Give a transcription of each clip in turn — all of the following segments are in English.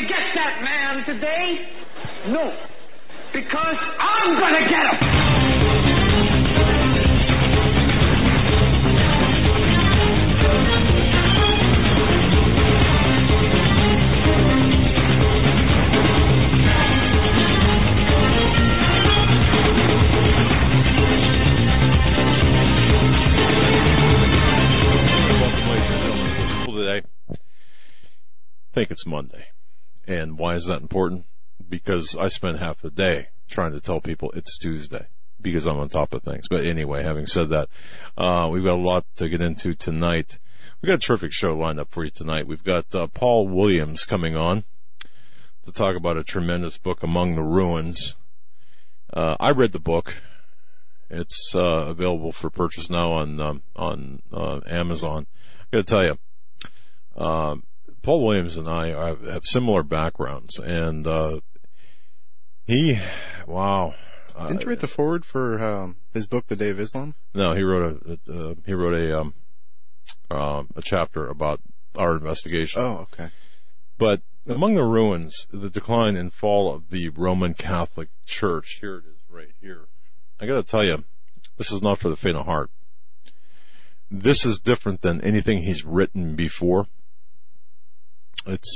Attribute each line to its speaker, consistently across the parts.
Speaker 1: to get that man today? No. Because I'm going to get him!
Speaker 2: Today. I think it's Monday. And why is that important? Because I spent half the day trying to tell people it's Tuesday because I'm on top of things. But anyway, having said that, we've got a lot to get into tonight. We've got a terrific show lined up for you tonight. We've got Paul Williams coming on to talk about a tremendous book, Among the Ruins. I read the book. It's available for purchase now on Amazon. I got to tell you, Paul Williams and I have similar backgrounds, and wow.
Speaker 3: Didn't you write the foreword for his book, The Day of Islam?
Speaker 2: No, he wrote a chapter about our investigation.
Speaker 3: Oh, okay.
Speaker 2: But Among the Ruins, the decline and fall of the Roman Catholic Church. Here it is, right here. I got to tell you, this is not for the faint of heart. This is different than anything he's written before. It's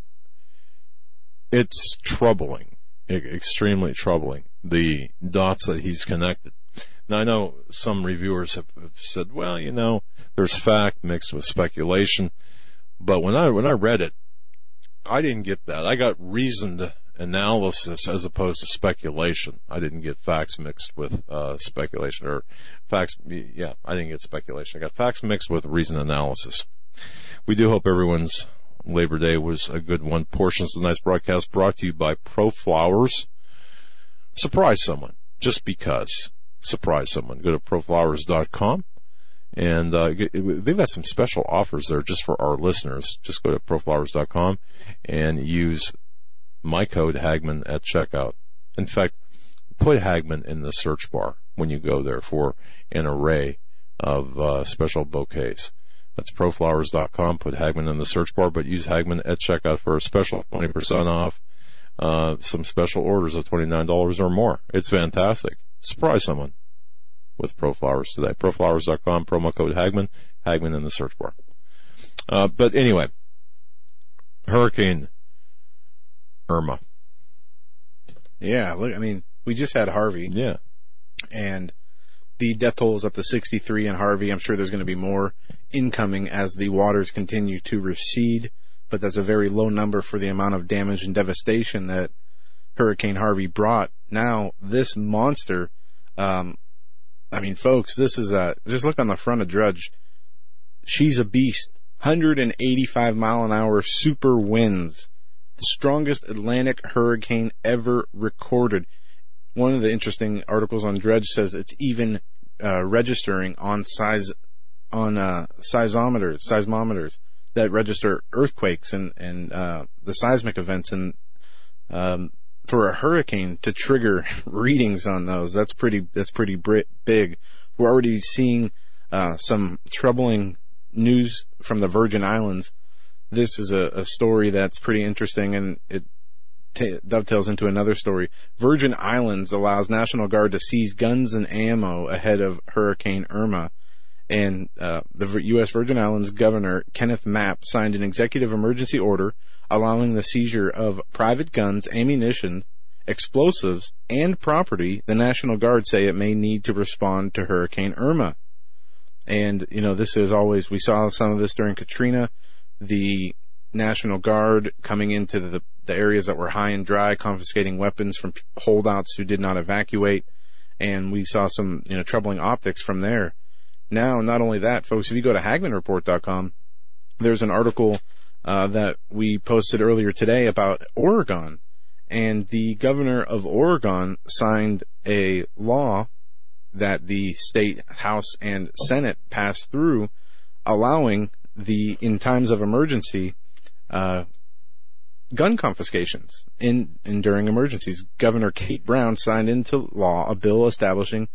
Speaker 2: troubling, extremely troubling, the dots that he's connected. Now, I know some reviewers have said, well, you know, there's fact mixed with speculation. But when I read it, I didn't get that. I got reasoned analysis as opposed to speculation. I didn't get facts mixed with speculation, or facts. Yeah, I didn't get speculation. I got facts mixed with reasoned analysis. We do hope everyone's Labor Day was a good one. Portions of tonight's broadcast brought to you by ProFlowers. Surprise someone, just because. Surprise someone. Go to proflowers.com, and they've got some special offers there just for our listeners. Just go to proflowers.com and use my code Hagman at checkout. In fact, put Hagman in the search bar when you go there for an array of special bouquets. That's proflowers.com. Put Hagman in the search bar, but use Hagman at checkout for a special 20% off. Some special orders of $29 or more. It's fantastic. Surprise someone with ProFlowers today. ProFlowers.com, promo code Hagman. Hagman in the search bar. But anyway, Hurricane Irma.
Speaker 3: Yeah, look, I mean, we just had Harvey.
Speaker 2: Yeah.
Speaker 3: And the death toll is up to 63 in Harvey. I'm sure there's going to be more incoming as the waters continue to recede, but that's a very low number for the amount of damage and devastation that Hurricane Harvey brought. Now, this monster, I mean, folks, this is just look on the front of Drudge. She's a beast. 185 mile an hour super winds. The strongest Atlantic hurricane ever recorded. One of the interesting articles on Dredge says it's even registering on seismometers that register earthquakes and the seismic events, and for a hurricane to trigger readings on those, that's pretty big. We're already seeing some troubling news from the Virgin Islands. This is a story that's pretty interesting, and it dovetails into another story. Virgin Islands allows National Guard to seize guns and ammo ahead of Hurricane Irma. And the U.S. Virgin Islands Governor Kenneth Mapp signed an executive emergency order allowing the seizure of private guns, ammunition, explosives, and property the National Guard say it may need to respond to Hurricane Irma. And, you know, this is always, we saw some of this during Katrina, the National Guard coming into the areas that were high and dry, confiscating weapons from holdouts who did not evacuate. And we saw some, you know, troubling optics from there. Now, not only that, folks, if you go to HagmanReport.com, there's an article that we posted earlier today about Oregon. And the governor of Oregon signed a law that the state House and Senate passed through, allowing in times of emergency, gun confiscations during emergencies. Governor Kate Brown signed into law a bill establishing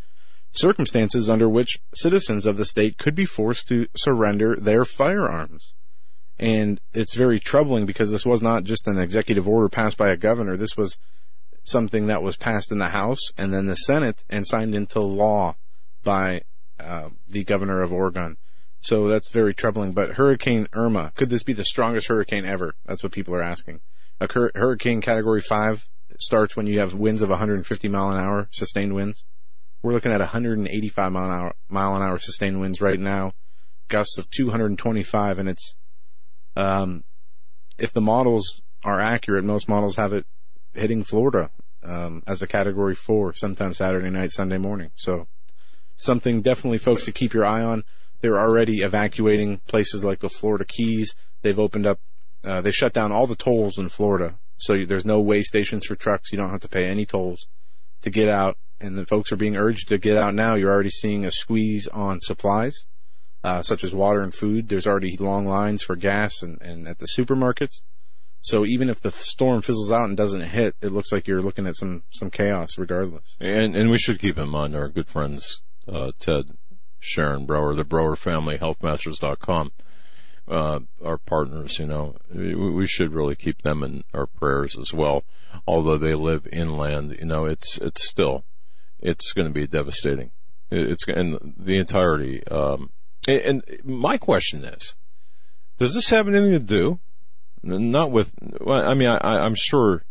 Speaker 3: circumstances under which citizens of the state could be forced to surrender their firearms. And it's very troubling because this was not just an executive order passed by a governor. This was something that was passed in the House and then the Senate and signed into law by the governor of Oregon. So that's very troubling. But Hurricane Irma, could this be the strongest hurricane ever? That's what people are asking. A hurricane Category 5 starts when you have winds of 150 mile an hour, sustained winds. We're looking at 185 mile an hour sustained winds right now, gusts of 225, and it's if the models are accurate, most models have it hitting Florida as a Category 4 sometime Saturday night, Sunday morning. So something definitely, folks, to keep your eye on. They're already evacuating places like the Florida Keys. They've opened up, they shut down all the tolls in Florida. So there's no way stations for trucks. You don't have to pay any tolls to get out. And the folks are being urged to get out now. You're already seeing a squeeze on supplies, such as water and food. There's already long lines for gas and at the supermarkets. So even if the storm fizzles out and doesn't hit, it looks like you're looking at some chaos regardless.
Speaker 2: And we should keep in mind our good friends, Ted, Sharon Brower, the Brower Family, healthmasters.com, our partners, we should really keep them in our prayers as well. Although they live inland, it's going to be devastating. It's and the entirety. And my question is, does this have anything to do? Not with. Well, I mean, I'm sure.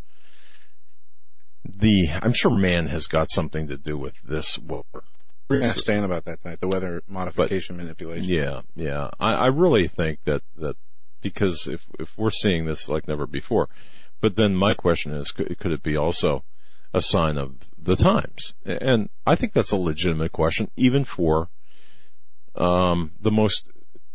Speaker 2: I'm sure man has got something to do with this war.
Speaker 3: We're going to ask Stan about that tonight, the weather modification manipulation.
Speaker 2: Yeah. I really think that because if we're seeing this like never before, but then my question is, could it be also a sign of the times? And I think that's a legitimate question, even for the most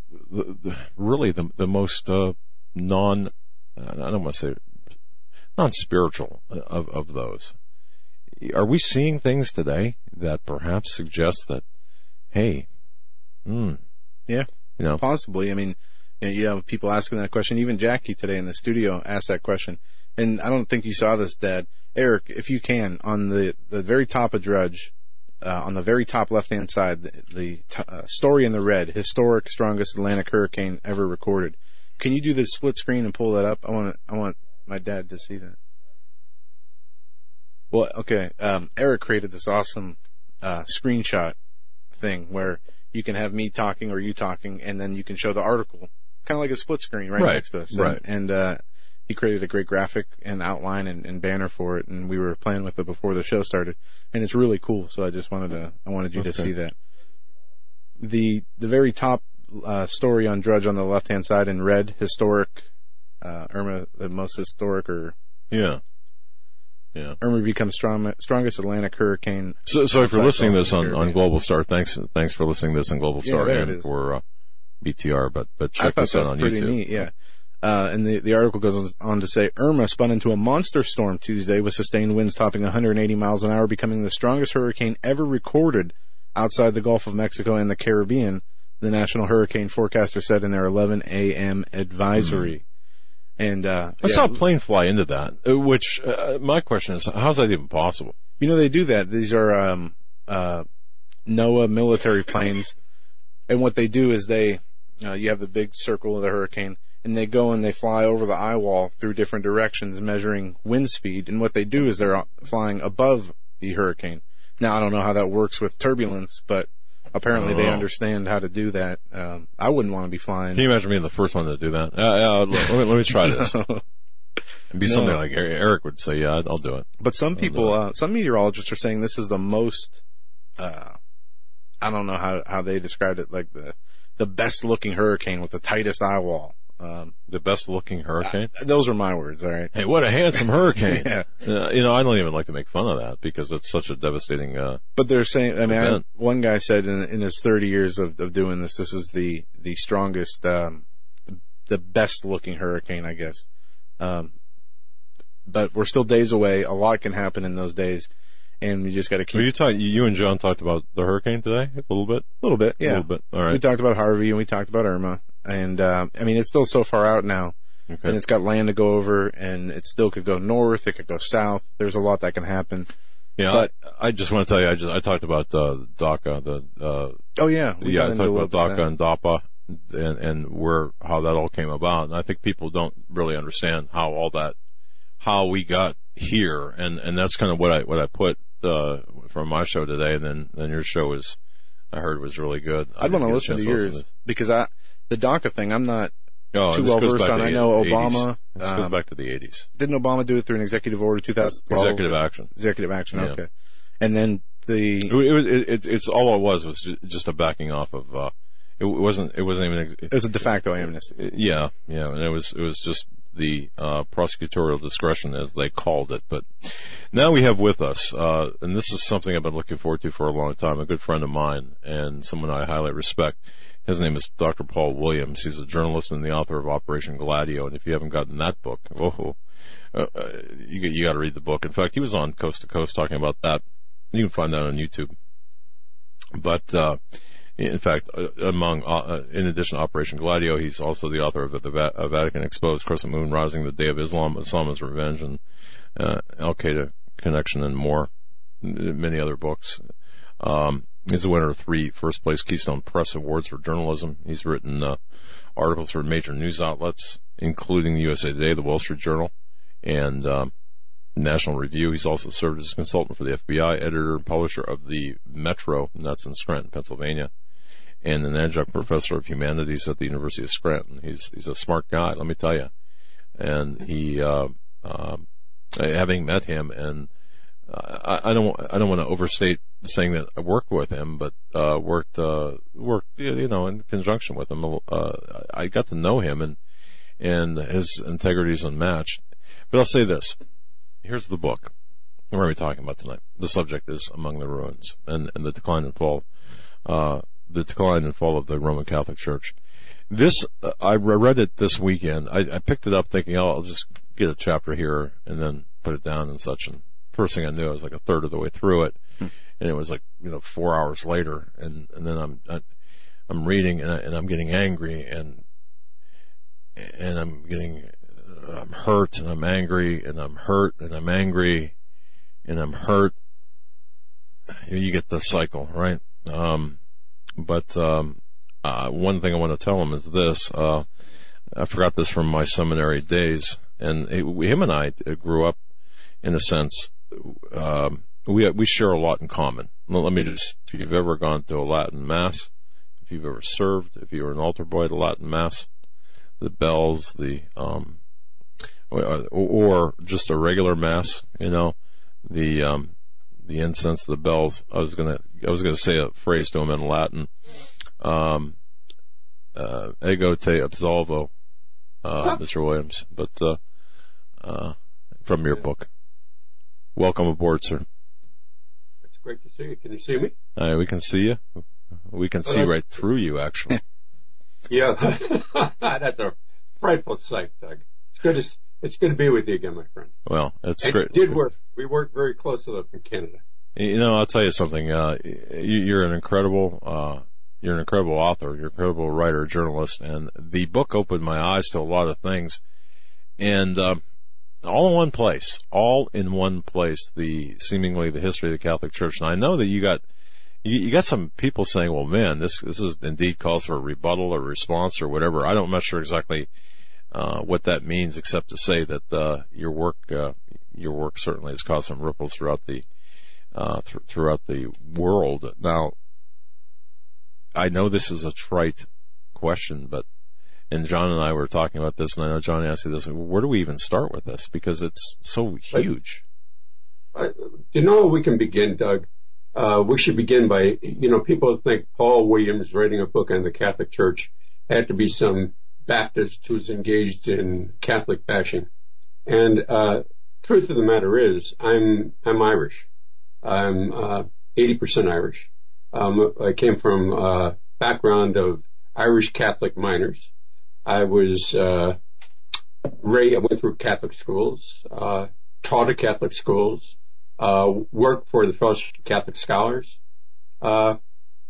Speaker 2: non-spiritual of those. Are we seeing things today that perhaps suggest that, hey,
Speaker 3: yeah, possibly. I mean, you have people asking that question. Even Jackie today in the studio asked that question. And I don't think you saw this, Dad. Eric, if you can, on the very top of Drudge, on the very top left-hand side, the story in the red, historic strongest Atlantic hurricane ever recorded. Can you do the split screen and pull that up? I want my dad to see that. Well, okay. Eric created this awesome screenshot thing where you can have me talking or you talking, and then you can show the article, kind of like a split screen right next to us.
Speaker 2: Right.
Speaker 3: And he created a great graphic and outline and banner for it, and we were playing with it before the show started, and it's really cool. So I wanted you to see that. The very top story on Drudge on the left hand side in red, historic Irma, the most historic, or
Speaker 2: yeah.
Speaker 3: Irma becomes strongest Atlantic hurricane.
Speaker 2: So if you're listening to this on Global Star, thanks for listening to this on Global Star and for BTR, but check this out on YouTube.
Speaker 3: Pretty neat, yeah. And the article goes on to say, Irma spun into a monster storm Tuesday with sustained winds topping 180 miles an hour, becoming the strongest hurricane ever recorded outside the Gulf of Mexico and the Caribbean, the National Hurricane Forecaster said in their 11 a.m. advisory. And
Speaker 2: I saw a plane fly into that, which my question is, how's that even possible?
Speaker 3: They do that. These are NOAA military planes, and what they do is you have the big circle of the hurricane, and they go and they fly over the eye wall through different directions, measuring wind speed. And what they do is they're flying above the hurricane. Now, I don't know how that works with turbulence, but apparently they understand how to do that. I wouldn't want to be flying.
Speaker 2: Can you imagine being the first one to do that? Let me try this. It'd be something like Eric would say, yeah, I'll do it.
Speaker 3: But some people, some meteorologists are saying this is the most, I don't know how they described it, like the best looking hurricane with the tightest eye wall.
Speaker 2: The best looking hurricane?
Speaker 3: Those are my words, all right?
Speaker 2: Hey, what a handsome hurricane.
Speaker 3: Yeah.
Speaker 2: I don't even like to make fun of that because it's such a devastating
Speaker 3: But they're saying, one guy said in his 30 years of doing this is the strongest, the best looking hurricane, I guess. But we're still days away. A lot can happen in those days. And we just got to keep.
Speaker 2: You and John talked about the hurricane today a little bit?
Speaker 3: A little bit, yeah.
Speaker 2: A little bit, all right.
Speaker 3: We talked about Harvey and we talked about Irma. And, it's still so far out now. Okay. And it's got land to go over, and it still could go north, it could go south. There's a lot that can happen.
Speaker 2: Yeah, but I just want to tell you, I talked about DACA.
Speaker 3: Oh, yeah.
Speaker 2: I talked about DACA and DAPA, and how that all came about. And I think people don't really understand how we got here. And that's kind of what I put, from my show today. And then your show I heard was really good.
Speaker 3: I'd want to listen to yours because the DACA thing, I'm not too well versed on. I know Obama.
Speaker 2: This goes back to the 80s.
Speaker 3: Didn't Obama do it through an executive order 2012?
Speaker 2: Executive action.
Speaker 3: Executive action,
Speaker 2: yeah.
Speaker 3: Okay. And then
Speaker 2: it's all it was just a backing off of, it wasn't even,
Speaker 3: it was a de facto amnesty.
Speaker 2: Yeah, and it was just the, prosecutorial discretion as they called it. But now we have with us, and this is something I've been looking forward to for a long time, a good friend of mine and someone I highly respect. His name is Dr. Paul Williams. He's a journalist and the author of Operation Gladio. And if you haven't gotten that book, you got to read the book. In fact, he was on Coast to Coast talking about that. You can find that on YouTube. But in fact, in addition to Operation Gladio, he's also the author of the Vatican Exposed, Crescent Moon Rising, The Day of Islam, Osama's Revenge, and Al Qaeda Connection, and more, many other books. He's the winner of 3 first-place Keystone Press Awards for journalism. He's written articles for major news outlets, including the USA Today, the Wall Street Journal, and National Review. He's also served as a consultant for the FBI, editor and publisher of the Metro, and that's in Scranton, Pennsylvania, and an adjunct professor of humanities at the University of Scranton. He's a smart guy, let me tell you. And he, having met him, and I don't want to overstate saying that I worked with him, but worked in conjunction with him. I got to know him, and his integrity is unmatched. But I'll say this. Here's the book. What are we talking about tonight? The subject is Among the Ruins and the decline and fall of the Roman Catholic Church. This, I read it this weekend. I picked it up thinking, I'll just get a chapter here and then put it down and such. And first thing I knew, I was like a third of the way through it. And it was like, 4 hours later. And then I'm reading and I'm getting angry and I'm hurt and I'm angry and I'm hurt and I'm angry and I'm hurt. You get the cycle, right? But one thing I want to tell him is this. I forgot this from my seminary days, and him and I grew up in a sense. We share a lot in common. Let me just, if you've ever gone to a Latin Mass, if you've ever served, if you were an altar boy at a Latin Mass, the bells, or just a regular Mass, the incense, the bells. I was gonna say a phrase to him in Latin. Ego te absolvo, Mr. Williams. But from your book. Welcome aboard, sir.
Speaker 4: It's great to see you. Can you see me?
Speaker 2: We can see you. We can see right through you, actually.
Speaker 4: Yeah, that's a frightful sight, Doug. It's good to be with you again, my friend.
Speaker 2: Well, it's
Speaker 4: and
Speaker 2: great.
Speaker 4: It did work. We worked very closely up in Canada.
Speaker 2: I'll tell you something. You're an incredible author. You're an incredible writer, journalist, and the book opened my eyes to a lot of things. And all in one place. Seemingly the history of the Catholic Church. And I know that you got some people saying, "Well, man, this is indeed calls for a rebuttal or response or whatever." I'm not sure exactly what that means, except to say that your work certainly has caused some ripples throughout the world. Now, I know this is a trite question, and John and I were talking about this, and I know John asked you this: where do we even start with this? Because it's so huge.
Speaker 4: You know where we can begin, Doug? We should begin by, people think Paul Williams writing a book on the Catholic Church had to be some Baptist who's engaged in Catholic bashing. And truth of the matter is, I'm Irish. I'm 80% Irish. I came from a background of Irish Catholic miners. I was I went through Catholic schools, taught at Catholic schools, worked for the Fellowship of Catholic Scholars. I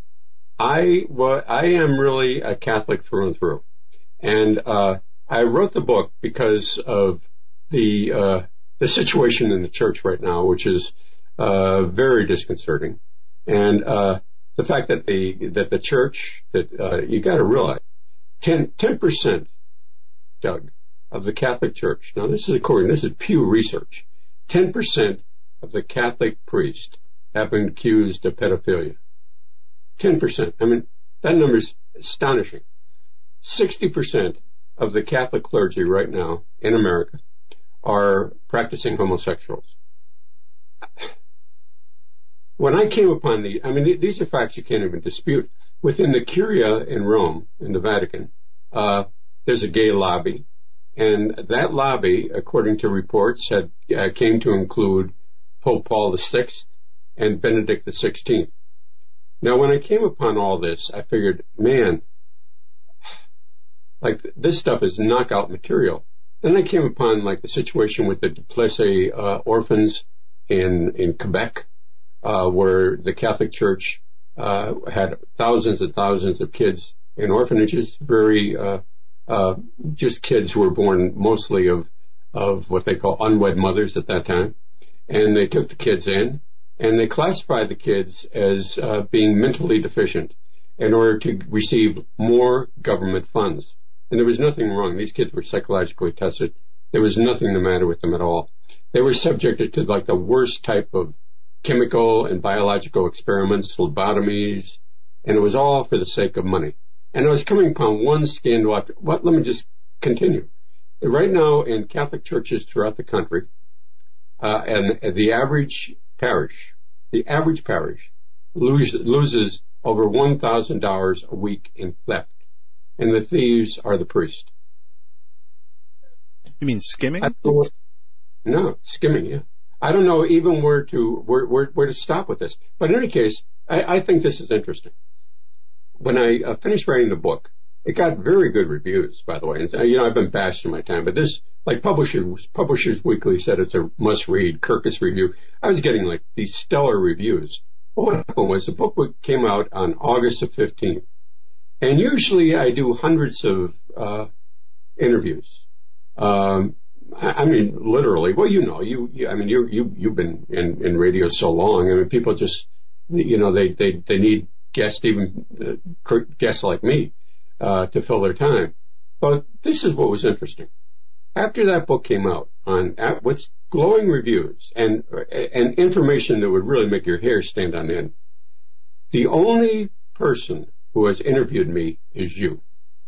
Speaker 4: am really a Catholic through and through. And I wrote the book because of the situation in the church right now, which is very disconcerting, and the fact that the church, that you got to realize 10%, Doug, of the Catholic Church. Now this is Pew Research. 10% of the Catholic priests have been accused of pedophilia. 10%. I mean, that number is astonishing. 60% of the Catholic clergy right now in America are practicing homosexuals. When I came upon these are facts you can't even dispute. Within the Curia in Rome, in the Vatican, there's a gay lobby. And that lobby, according to reports, came to include Pope Paul VI and Benedict XVI. Now, when I came upon all this, I figured, man, like this stuff is knockout material. Then I came upon like the situation with the Duplessis orphans in Quebec, where the Catholic Church had thousands and thousands of kids in orphanages, just kids who were born mostly of what they call unwed mothers at that time. And they took the kids in, and they classified the kids as being mentally deficient in order to receive more government funds. And there was nothing wrong. These kids were psychologically tested. There was nothing the matter with them at all. They were subjected to like the worst type of chemical and biological experiments, lobotomies, and it was all for the sake of money. And I was coming upon one scandal after, let me just continue. Right now in Catholic churches throughout the country, and the average parish loses over $1,000 a week in theft. And the thieves are the priests.
Speaker 3: You mean skimming?
Speaker 4: No, skimming, yeah. I don't know even where to stop with this. But in any case, I think this is interesting. When I finished writing the book, it got very good reviews, by the way. And, I've been bashed in my time, but this, like Publishers Weekly said it's a must-read, Kirkus review. I was getting like these stellar reviews. But what happened was the book came out on August the 15th. And usually I do hundreds of interviews. I mean, literally. Well, you've been in radio so long. I mean, people just, they need guests, even guests like me, to fill their time. But this is what was interesting. After that book came out with glowing reviews and information that would really make your hair stand on end, the only person who has interviewed me is you.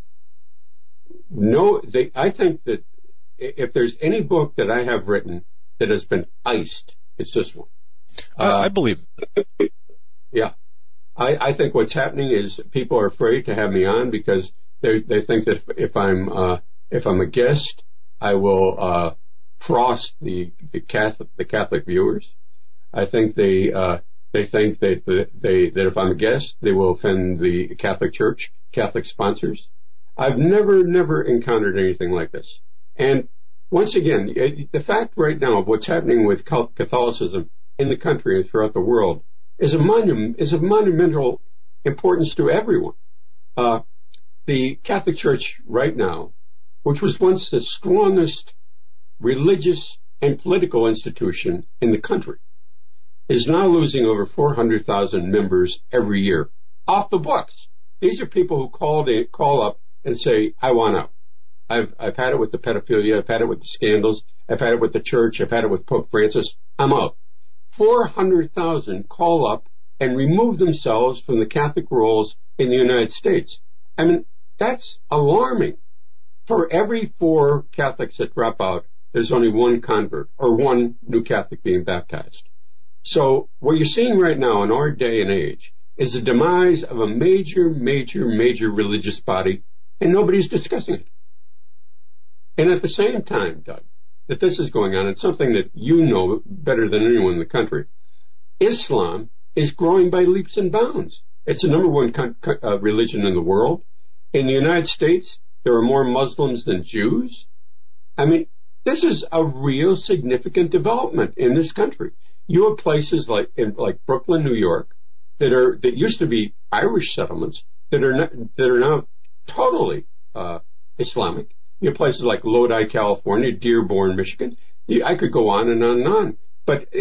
Speaker 4: I think that if there's any book that I have written that has been iced, it's this one.
Speaker 2: I believe.
Speaker 4: Yeah. I think what's happening is people are afraid to have me on because they think that if I'm a guest, I will frost the Catholic viewers. I think they think that if I'm a guest, they will offend the Catholic Church, Catholic sponsors. I've never encountered anything like this. And once again, the fact right now of what's happening with Catholicism in the country and throughout the world is of monumental importance to everyone. The Catholic Church right now, which was once the strongest religious and political institution in the country, is now losing over 400,000 members every year off the books. These are people who call up and say, I want out. I've had it with the pedophilia. I've had it with the scandals. I've had it with the church. I've had it with Pope Francis. I'm out. 400,000 call up and remove themselves from the Catholic rolls in the United States. I mean, that's alarming. For every 4 Catholics that drop out, there's only 1 convert or 1 new Catholic being baptized. So what you're seeing right now in our day and age is the demise of a major religious body, and nobody's discussing it. And at the same time, Doug, that this is going on, and something that you know better than anyone in the country, Islam is growing by leaps and bounds. It's the number 1 religion in the world. In the United States, there are more Muslims than Jews. I mean, this is a real significant development in this country. You have places like Brooklyn, New York, that used to be Irish settlements that are now totally Islamic. You have places like Lodi, California, Dearborn, Michigan. I could go on and on and on. But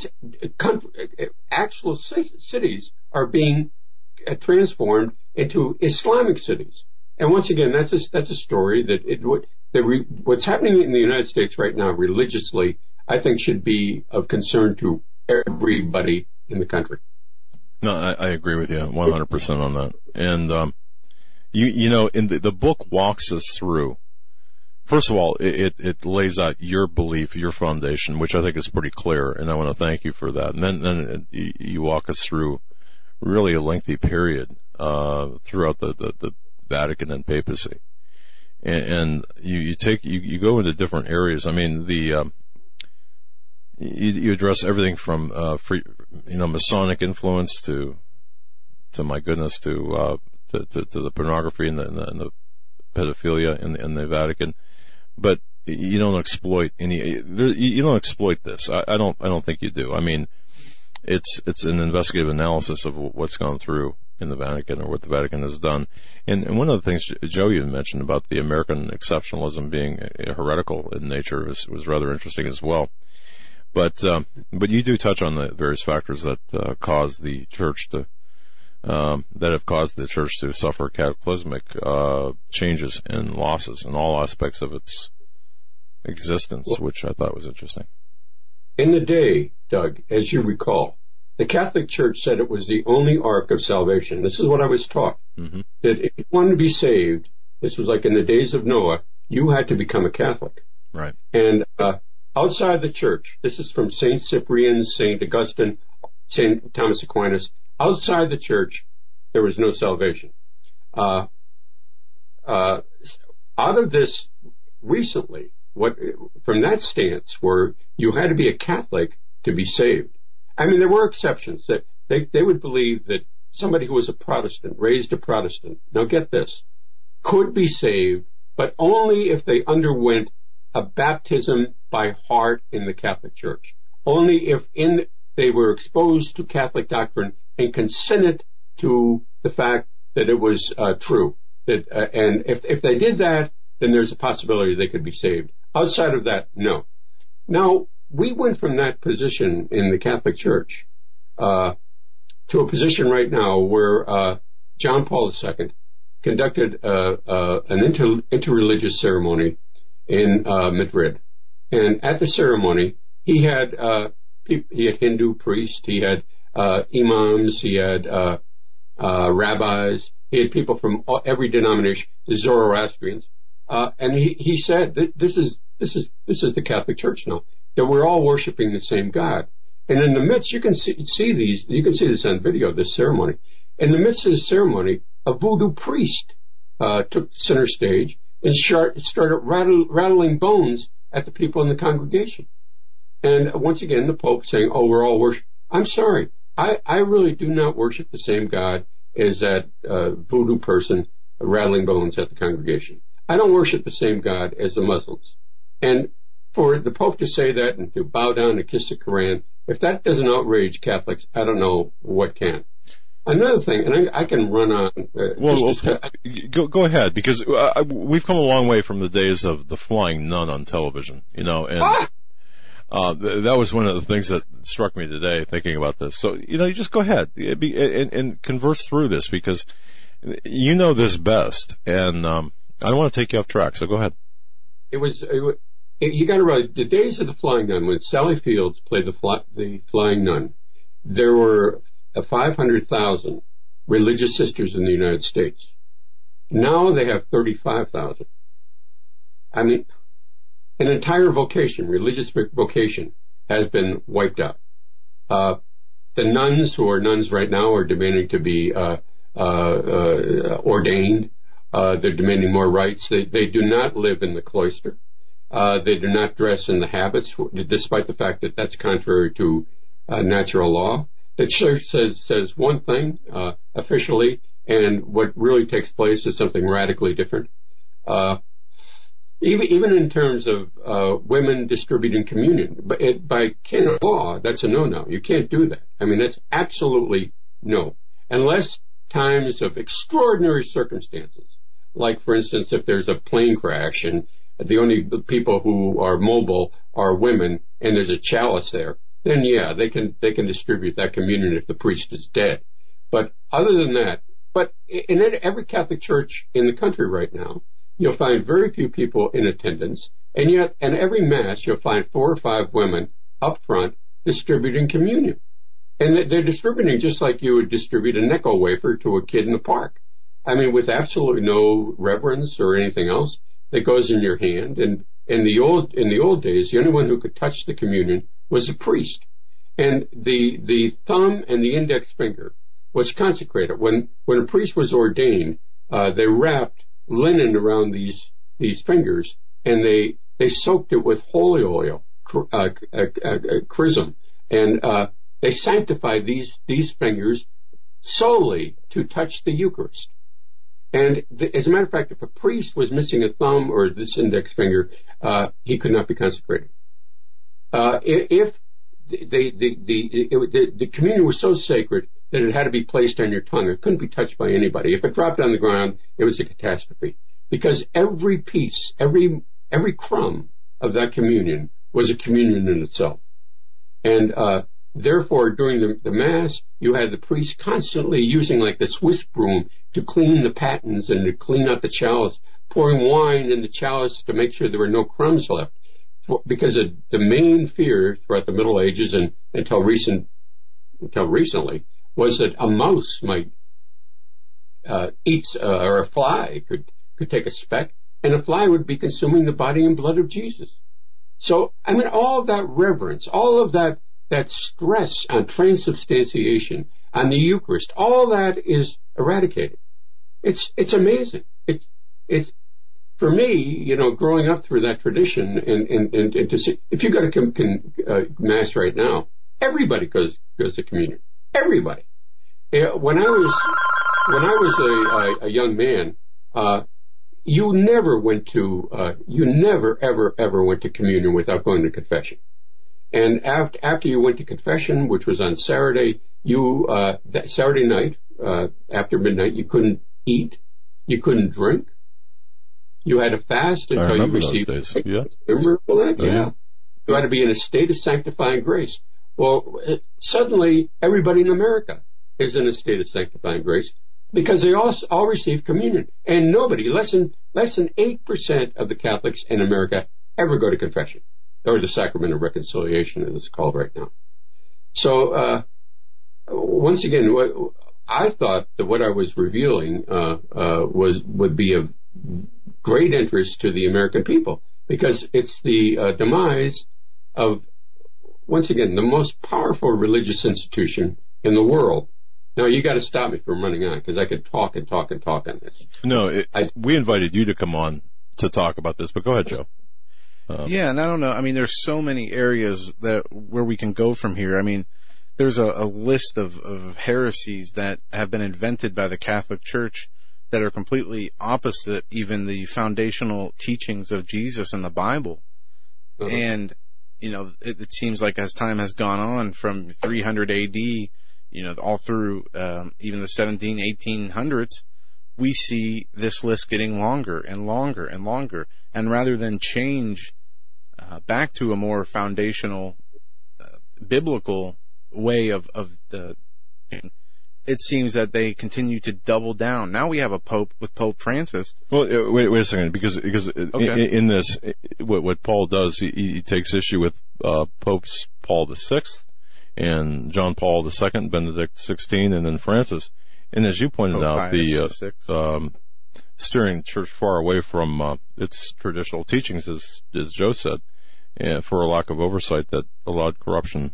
Speaker 4: actual cities are being transformed into Islamic cities. And once again, that's a story what's happening in the United States right now religiously, I think should be of concern to everybody in the country.
Speaker 2: No, I agree with you 100% on that. And, in the book walks us through, first of all, it lays out your belief, your foundation, which I think is pretty clear, and I want to thank you for that. And then you walk us through really a lengthy period, throughout the Vatican and papacy. And you go into different areas. I mean, you address everything from, Masonic influence to my goodness, to the pornography and the pedophilia in the Vatican. But you don't exploit you don't exploit this. I don't think you do. I mean, it's an investigative analysis of what's gone through in the Vatican or what the Vatican has done. And one of the things Joe you mentioned about the American exceptionalism being heretical in nature was rather interesting as well. But you do touch on the various factors that cause the church to that have caused the church to suffer cataclysmic changes and losses in all aspects of its existence, which I thought was interesting.
Speaker 4: In the day, Doug, as you recall, the Catholic Church said it was the only ark of salvation. This is what I was taught, that if you wanted to be saved, this was like in the days of Noah, you had to become a Catholic.
Speaker 2: Right.
Speaker 4: And outside the church, this is from St. Cyprian, St. Augustine, St. Thomas Aquinas, outside the church, there was no salvation. Out of this recently, from that stance where you had to be a Catholic to be saved. I mean, there were exceptions that they would believe that somebody who was a Protestant, raised a Protestant, now get this, could be saved, but only if they underwent a baptism by heart in the Catholic Church. Only if they were exposed to Catholic doctrine and consented to the fact that it was true. And if they did that, then there's a possibility they could be saved. Outside of that, no. Now, we went from that position in the Catholic Church to a position right now where John Paul II conducted an interreligious ceremony in Madrid. And at the ceremony, he had Hindu priests, he had imams, he had rabbis, he had people from every denomination, the Zoroastrians, and he said that this is the Catholic Church now, that we're all worshiping the same God. And in the midst, you can see this on video, this ceremony. In the midst of the ceremony, a voodoo priest took center stage and started rattling bones at the people in the congregation. And once again, the Pope saying, "Oh, we're all worship." I'm sorry, I really do not worship the same God as that voodoo person rattling bones at the congregation. I don't worship the same God as the Muslims. And for the Pope to say that and to bow down and kiss the Quran, if that doesn't outrage Catholics, I don't know what can. Another thing, and I can run on.
Speaker 2: Go ahead, because we've come a long way from the days of the flying nun on television, and that was one of the things that struck me today thinking about this. So, you just go ahead and converse through this, because you know this best, and I don't want to take you off track, so go ahead. You got to realize, the days of the flying nun, when Sally Fields played the flying nun, there were 500,000 religious sisters in the United States. Now they have 35,000. I mean, an entire vocation, religious vocation, has been wiped out. The nuns who are nuns right now are demanding to be ordained. They're demanding more rights. They do not live in the cloister. They do not dress in the habits, despite the fact that that's contrary to natural law. The church says one thing officially, and what really takes place is something radically different. Even in terms of women distributing communion, by canon law, that's a no-no. You can't do that. I mean, that's absolutely no, unless times of extraordinary circumstances, like for instance, if there's a plane crash and the only people who are mobile are women, and there's a chalice there, then yeah, they can distribute that communion if the priest is dead. But other than that,
Speaker 4: But in every Catholic church in the country right now, you'll find very few people in attendance, and yet in every Mass you'll find 4 or 5 women up front distributing communion. And they're distributing just like you would distribute a Necco wafer to a kid in the park. I mean, with absolutely no reverence or anything else that goes in your hand. And in the old days, the only one who could touch the communion was the priest. And the thumb and the index finger was consecrated. When a priest was ordained, they wrapped linen around these fingers, and they soaked it with holy oil, chrism, and they sanctified these fingers solely to touch the Eucharist. And as a matter of fact, if a priest was missing a thumb or this index finger, he could not be consecrated. If the communion was so sacred that it had to be placed on your tongue, it couldn't be touched by anybody. If it dropped on the ground, it was a catastrophe, because every piece, every crumb of that communion was a communion in itself. And therefore, during the Mass, you had the priest constantly using like the Swiss broom to clean the patens and to clean out the chalice, pouring wine in the chalice to make sure there were no crumbs left. Because the main fear throughout the Middle Ages and until recently was that a mouse might eat, or a fly could take a speck, and a fly would be consuming the body and blood of Jesus. So, I mean, all of that reverence, all of that stress on transubstantiation, on the Eucharist, all that is eradicated. It's amazing. It's for me, growing up through that tradition, and to see, if you go to Mass right now, everybody goes to communion. Everybody. When I was a young man, you never ever went to communion without going to confession. And after you went to confession, which was on Saturday, that Saturday night, after midnight, you couldn't eat, you couldn't drink, you had to fast until you received.
Speaker 2: Yeah.
Speaker 4: Remember that? Yeah. You had to be in a state of sanctifying grace. Well, suddenly everybody in America is in a state of sanctifying grace because they all receive communion, and nobody, less than 8% of the Catholics in America ever go to confession, or the Sacrament of Reconciliation, as it's called right now. So, once again, I thought that what I was revealing would be of great interest to the American people, because it's the demise of, once again, the most powerful religious institution in the world. Now, you got to stop me from running on, because I could talk and talk and talk on this.
Speaker 2: No, we invited you to come on to talk about this, but go ahead, Joe.
Speaker 3: Yeah, and I don't know. I mean, there's so many areas where we can go from here. I mean, there's a list of heresies that have been invented by the Catholic Church that are completely opposite even the foundational teachings of Jesus and the Bible. Uh-huh. And, it seems like as time has gone on from 300 AD, all through even the 1800s, we see this list getting longer and longer and longer. And rather than change back to a more foundational biblical way of the, it seems that they continue to double down. Now we have a pope with Pope Francis.
Speaker 2: Well, wait a second, because okay. in this, what Paul does, he takes issue with Popes Paul VI and John Paul II, Benedict XVI, and then Francis. And as you pointed out, the steering the church far away from its traditional teachings, as Joe said, and for a lack of oversight that allowed corruption.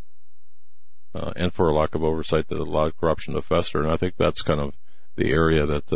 Speaker 2: And for a lack of oversight that allowed corruption to fester. And I think that's kind of the area that,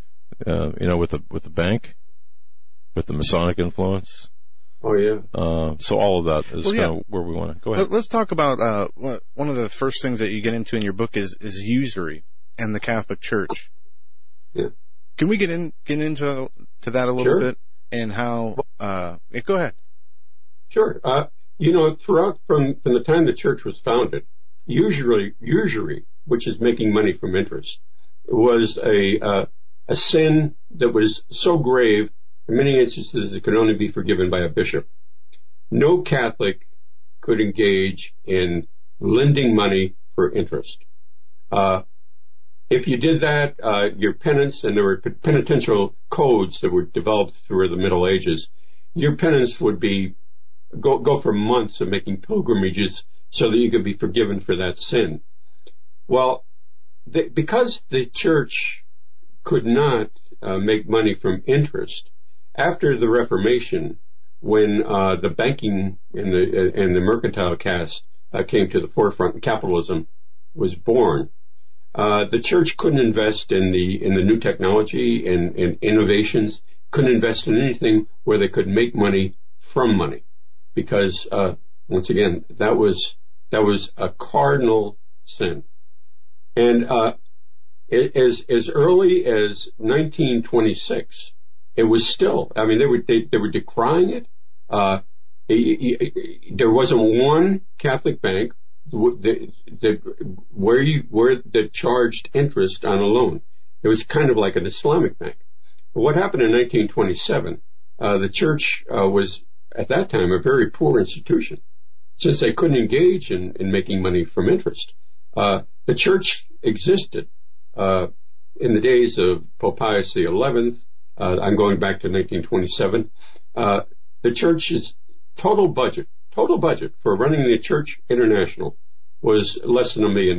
Speaker 2: with the bank, with the Masonic influence.
Speaker 4: Oh, yeah.
Speaker 2: So all of that is kind of where we want to go ahead.
Speaker 3: Let's talk about, one of the first things that you get into in your book is usury and the Catholic Church.
Speaker 4: Yeah.
Speaker 3: Can we get into that a little bit, and how, go ahead.
Speaker 4: Sure. Throughout from the time the church was founded, usury, which is making money from interest, was a sin that was so grave, in many instances, it could only be forgiven by a bishop. No Catholic could engage in lending money for interest. if you did that, your penance, and there were penitential codes that were developed through the Middle Ages, your penance would be go for months of making pilgrimages so that you could be forgiven for that sin. Well, because the church could not make money from interest, after the Reformation, when the banking and the mercantile caste came to the forefront and capitalism was born, the church couldn't invest in the new technology and innovations, couldn't invest in anything where they could make money from money, because once again, that was a cardinal sin. And as early as 1926, it was still, I mean, they were decrying it. There wasn't one Catholic bank that charged interest on a loan. It was kind of like an Islamic bank. But what happened in 1927? The church was at that time a very poor institution, since they couldn't engage in making money from interest. The church existed in the days of Pope Pius XI. I'm going back to 1927. The church's total budget for running the Church International was less than $1 million.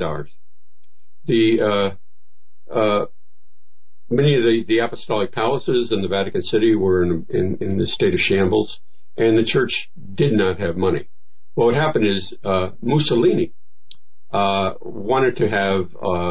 Speaker 4: Many of the apostolic palaces in the Vatican City were in the state of shambles, and the church did not have money. Well, what happened is Mussolini wanted to have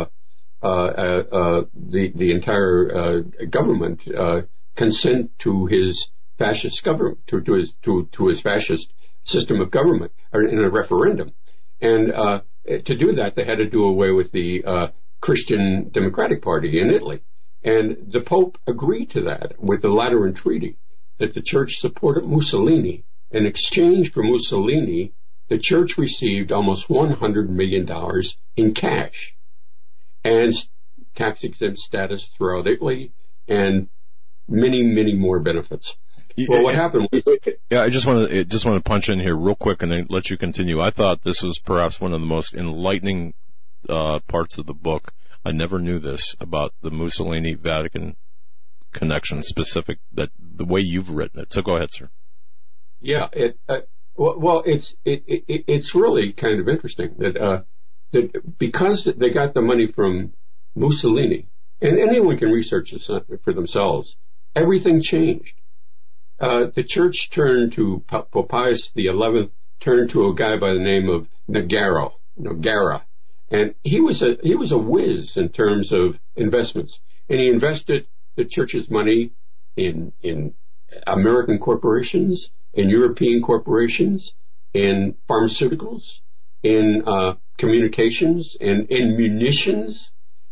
Speaker 4: the entire government consent to his fascist government, to his fascist system of government, or in a referendum. And to do that, they had to do away with the Christian Democratic Party in Italy. And the Pope agreed to that with the Lateran Treaty, that the church supported Mussolini. In exchange for Mussolini, the church received almost $100 million in cash and tax-exempt status throughout Italy and many, many more benefits. Well, what happened was...
Speaker 2: Yeah, I just want to punch in here real quick and then let you continue. I thought this was perhaps one of the most enlightening parts of the book. I never knew this about the Mussolini-Vatican connection specific, that the way you've written it. So go ahead, sir.
Speaker 4: Yeah, it's really kind of interesting that because they got the money from Mussolini, and anyone can research this for themselves, everything changed. The church turned to Pope Pius XI, turned to a guy by the name of Nogara, and he was a whiz in terms of investments, and he invested the church's money in American corporations, in European corporations, in pharmaceuticals, in communications, and in munitions.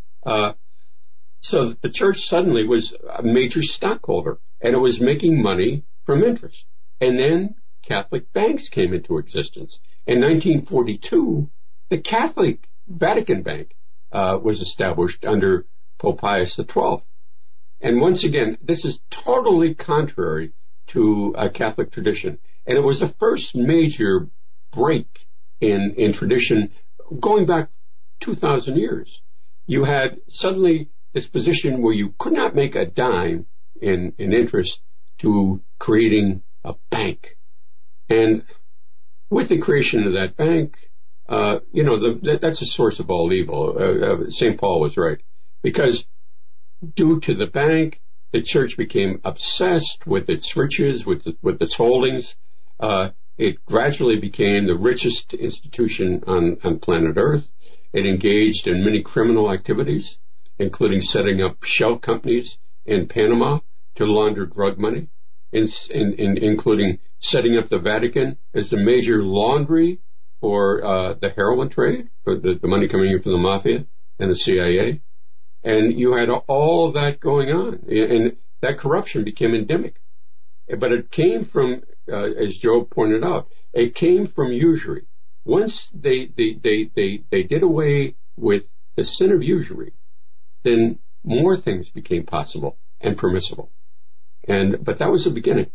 Speaker 4: So the church suddenly was a major stockholder, and it was making money from interest. And then Catholic banks came into existence. In 1942, the Catholic Vatican Bank was established under Pope Pius XII. And once again, this is totally contrary to a Catholic tradition. And it was the first major break in tradition going back 2,000 years. You had suddenly this position where you could not make a dime in interest to creating a bank. And with the creation of that bank, that's a source of all evil. St. Paul was right. Because due to the bank, the church became obsessed with its riches, with its holdings. It gradually became the richest institution on planet Earth. It engaged in many criminal activities, including setting up shell companies in Panama to launder drug money, including setting up the Vatican as the major laundry for the heroin trade, for the money coming in from the mafia and the CIA. And you had all of that going on, and that corruption became endemic. But it came from, as Joe pointed out, it came from usury. Once they did away with the sin of usury, then more things became possible and permissible. But that was the beginning.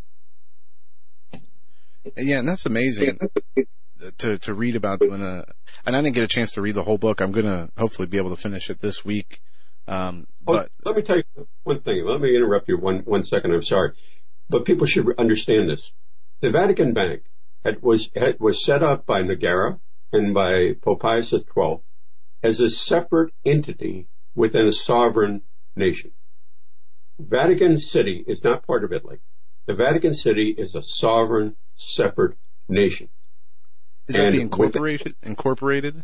Speaker 3: Yeah, and that's amazing to read about when and I didn't get a chance to read the whole book. I'm gonna hopefully be able to finish it this week. But
Speaker 4: let me tell you one thing. Let me interrupt you 1 second. I'm sorry, but people should understand this. The Vatican Bank was set up by Nogueira and by Pope Pius XII as a separate entity within a sovereign nation. Vatican City is not part of Italy. The Vatican City is a sovereign, separate nation.
Speaker 3: Is that the incorporated?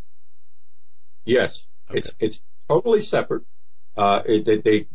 Speaker 4: Yes,
Speaker 3: okay.
Speaker 4: It's totally separate. They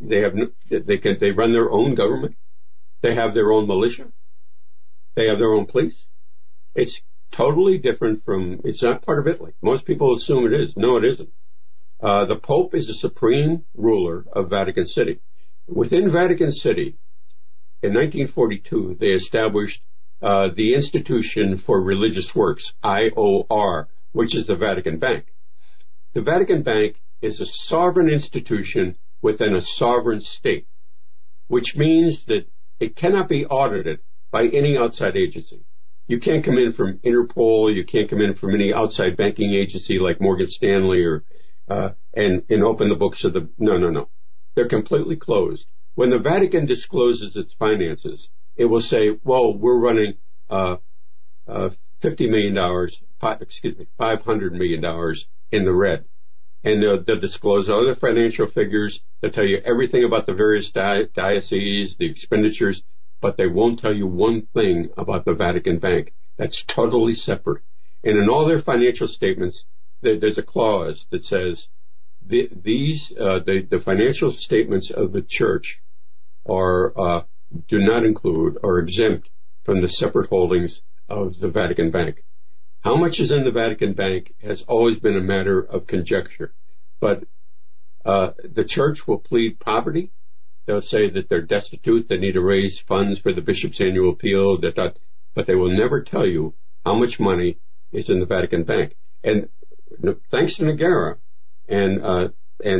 Speaker 4: run their own government. They have their own militia. They have their own police. It's totally different from. It's not part of Italy. Most people assume it is. No, it isn't. The Pope is the supreme ruler of Vatican City. Within Vatican City, in 1942, they established the Institution for Religious Works, IOR, which is the Vatican Bank. The Vatican Bank is a sovereign institution within a sovereign state, which means that it cannot be audited by any outside agency. You can't come in from Interpol, you can't come in from any outside banking agency like Morgan Stanley or and open the books of the no. They're completely closed. When the Vatican discloses its finances, it will say, well, we're running $50 million, $500 million in the red. And they'll disclose other financial figures. They'll tell you everything about the various dioceses, the expenditures, but they won't tell you one thing about the Vatican Bank. That's totally separate. And in all their financial statements, there's a clause that says the financial statements of the church are do not include or exempt from the separate holdings of the Vatican Bank. How much is in the Vatican Bank has always been a matter of conjecture, but the church will plead poverty. They'll say that they're destitute, they need to raise funds for the bishop's annual appeal, but they will never tell you how much money is in the Vatican Bank. And thanks to Nogueira and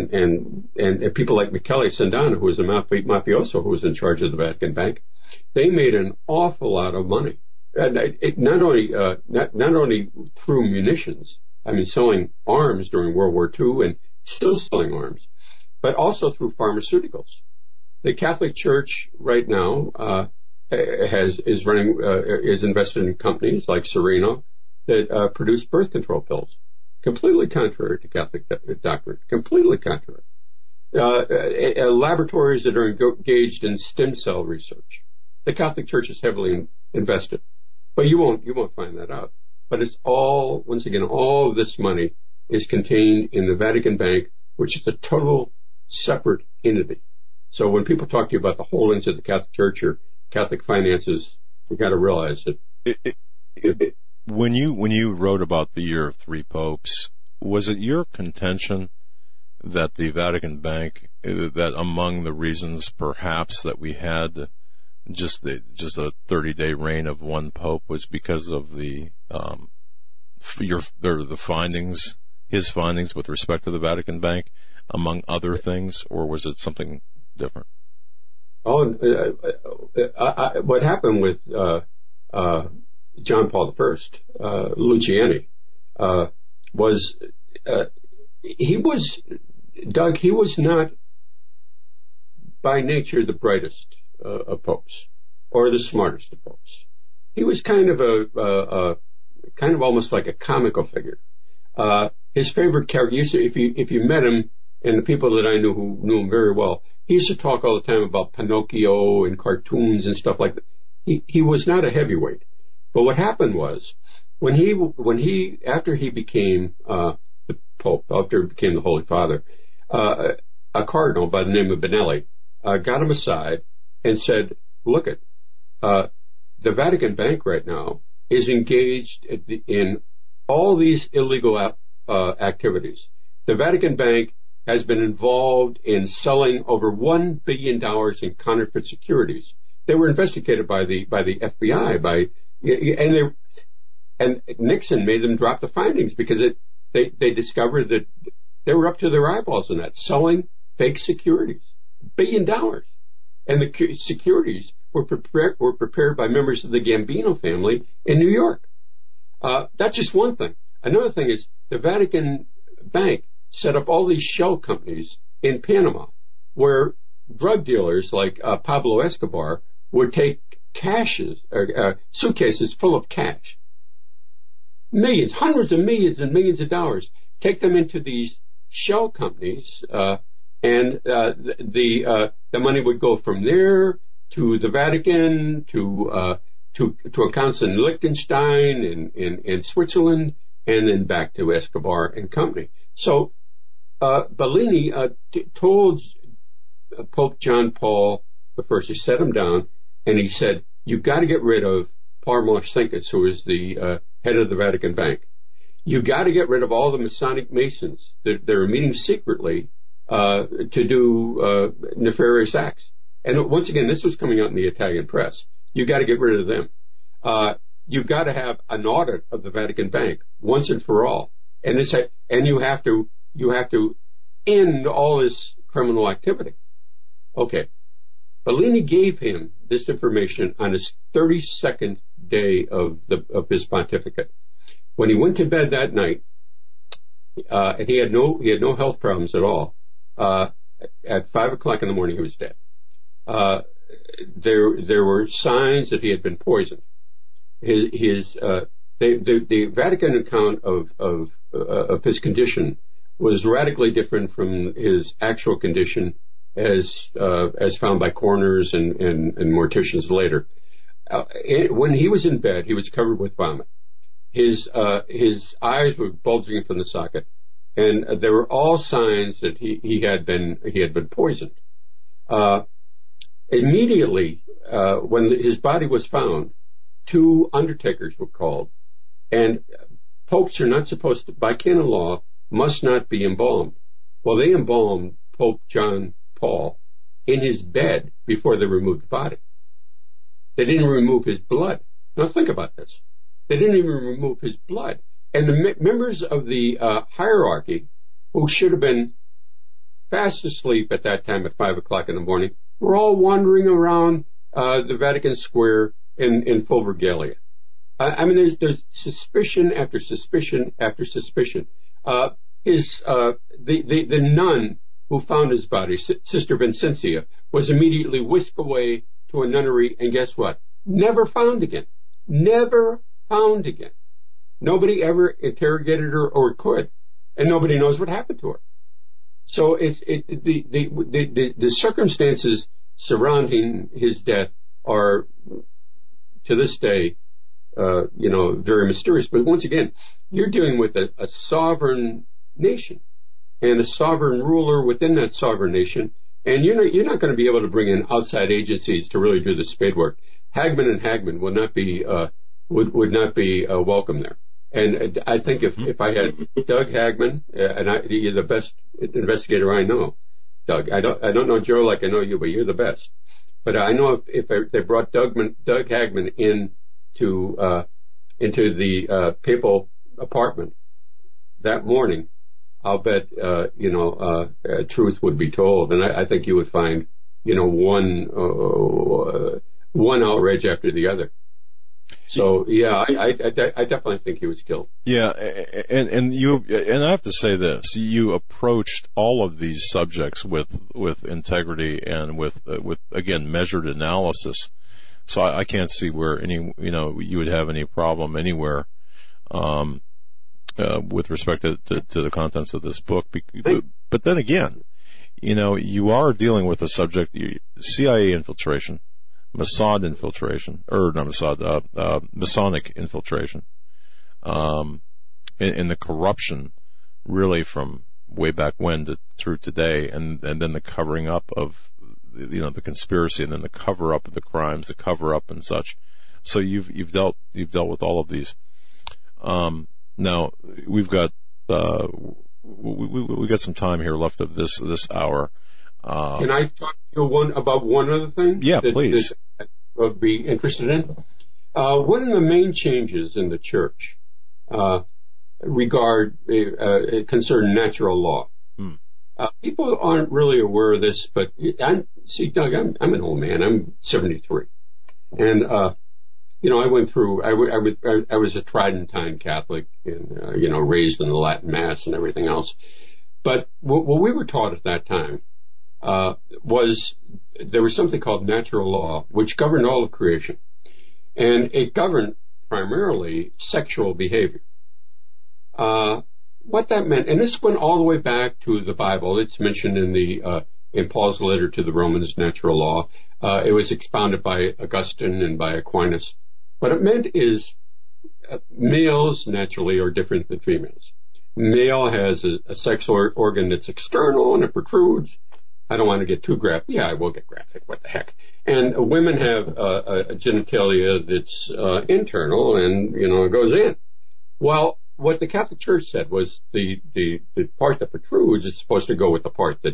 Speaker 4: people like Michele Sandano, who was a mafioso who was in charge of the Vatican Bank, they made an awful lot of money. Not only through munitions, selling arms during World War II and still selling arms, but also through pharmaceuticals. The Catholic Church right now is invested in companies like Sereno that produce birth control pills, completely contrary to Catholic doctrine, completely contrary. Laboratories that are engaged in stem cell research. The Catholic Church is heavily invested, but you won't find that out. But it's all, once again, all of this money is contained in the Vatican Bank, which is a total separate entity. So when people talk to you about the holdings of the Catholic Church or Catholic finances, you've got to realize that.
Speaker 2: When you wrote about the year of three popes, was it your contention that the Vatican Bank, that among the reasons perhaps that we had just a 30-day reign of one pope was because of the findings, his findings with respect to the Vatican Bank, among other things, or was it something different?
Speaker 4: What happened with John Paul I, Luciani, was he was not by nature the brightest of popes or the smartest of popes. He was kind of almost like a comical figure. His favorite character, if you met him, and the people that I knew who knew him very well, he used to talk all the time about Pinocchio and cartoons and stuff like that. He was not a heavyweight. But what happened was, after he became the Pope, after he became the Holy Father, a cardinal by the name of Benelli got him aside and said, "Look the Vatican Bank right now is engaged in all these illegal activities. The Vatican Bank has been involved in selling over $1 billion in counterfeit securities. They were investigated by the FBI, and Nixon made them drop the findings because they discovered that they were up to their eyeballs in that, selling fake securities, $1 billion. And the securities were prepared by members of the Gambino family in New York. That's just one thing. Another thing is the Vatican Bank set up all these shell companies in Panama, where drug dealers like Pablo Escobar would take suitcases full of cash, millions, hundreds of millions and millions of dollars, take them into these shell companies, and the money would go from there to the Vatican, to accounts in Liechtenstein, in Switzerland, and then back to Escobar and company. So Bellini told Pope John Paul I, he set him down, and he said, "You've got to get rid of Parmos who is the head of the Vatican Bank. You've got to get rid of all the Masonic Masons that are meeting secretly to do nefarious acts." And once again, this was coming out in the Italian press. You've got to get rid of them. You've got to have an audit of the Vatican Bank once and for all. And you have to end all this criminal activity. Okay. Bellini gave him this information on his 32nd day of his pontificate. When he went to bed that night, and he had no health problems at all. At 5 o'clock in the morning, he was dead. There were signs that he had been poisoned. The Vatican account of his condition was radically different from his actual condition as found by coroners and morticians later. When he was in bed, he was covered with vomit. His eyes were bulging from the socket, and there were all signs that he had been poisoned. Immediately, when his body was found, 2 undertakers were called, and popes are not supposed to, by canon law, must not be embalmed. Well, they embalmed Pope John Paul in his bed before they removed the body. They didn't remove his blood. Now think about this. They didn't even remove his blood. And the members of the hierarchy, who should have been fast asleep at that time at 5 o'clock in the morning, were all wandering around the Vatican Square in full regalia. I mean, there's suspicion after suspicion after suspicion. The nun who found his body, Sister Vincentia, was immediately whisked away to a nunnery, and guess what? Never found again. Never found again. Nobody ever interrogated her or could, and nobody knows what happened to her. So the circumstances surrounding his death are, to this day, very mysterious. But once again, you're dealing with a sovereign nation and a sovereign ruler within that sovereign nation, and you're not going to be able to bring in outside agencies to really do the spade work. Hagman and Hagman would not be welcome there. And I think if I had Doug Hagman, and you're the best investigator I know, Doug. I don't know Joe like I know you, but you're the best. But I know if they brought Doug Hagman into the papal apartment that morning, I'll bet truth would be told, and I think you would find one outrage after the other. So yeah, I definitely think he was killed.
Speaker 2: Yeah, and I have to say this: you approached all of these subjects with integrity and with again measured analysis. So I can't see where you would have any problem anywhere with respect to the contents of this book. But then again, you are dealing with a subject: CIA infiltration, Mossad infiltration, or not Mossad, Masonic infiltration, and the corruption really from way back when through today, and then the covering up of the conspiracy, and then the cover up of the crimes, the cover up and such. So you've dealt with all of these. Now we've got we got some time here left of this hour.
Speaker 4: Can I talk to you about one other thing?
Speaker 2: Yeah, please.
Speaker 4: That I would be interested in. One of the main changes in the church concern natural law. People aren't really aware of this, but Doug, I'm an old man. I'm 73, and I went through. I was a Tridentine Catholic, and raised in the Latin Mass and everything else. But what we were taught at that time was there was something called natural law, which governed all of creation. And it governed primarily sexual behavior. What that meant, and this went all the way back to the Bible. It's mentioned in Paul's letter to the Romans, natural law. It was expounded by Augustine and by Aquinas. What it meant is males naturally are different than females. Male has a sexual organ that's external and it protrudes. I don't want to get too graphic. Yeah, I will get graphic. What the heck? And women have a genitalia that's internal and, it goes in. Well, what the Catholic Church said was the part that protrudes is supposed to go with the part that,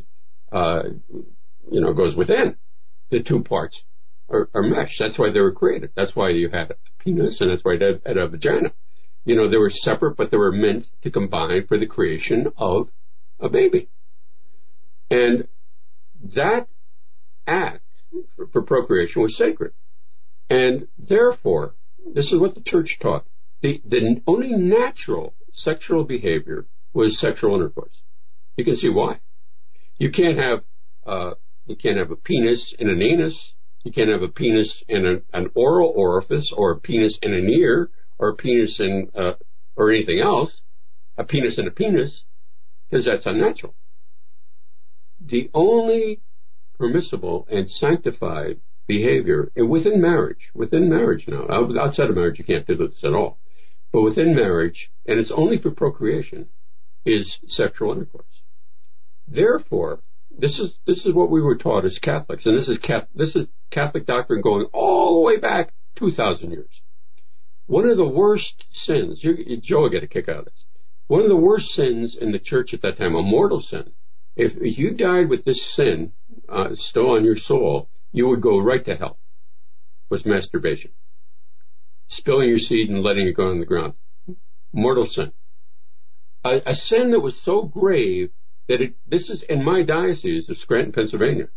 Speaker 4: goes within. The two parts are meshed. That's why they were created. That's why you had a penis and that's why you had a vagina. They were separate, but they were meant to combine for the creation of a baby. And that act for procreation was sacred. And therefore, this is what the church taught. The only natural sexual behavior was sexual intercourse. You can see why. You can't have a penis in an anus. You can't have a penis in an oral orifice, or a penis in an ear, or a penis in or anything else. A penis in a penis, because that's unnatural. The only permissible and sanctified behavior within marriage now, outside of marriage you can't do this at all, but within marriage, and it's only for procreation, is sexual intercourse. Therefore, this is what we were taught as Catholics, and this is Catholic doctrine going all the way back 2,000 years. One of the worst sins, Joe will get a kick out of this, one of the worst sins in the church at that time, a mortal sin, if you died with this sin still on your soul, you would go right to hell, was masturbation. Spilling your seed and letting it go on the ground. Mortal sin. A sin that was so grave that this is in my diocese of Scranton, Pennsylvania.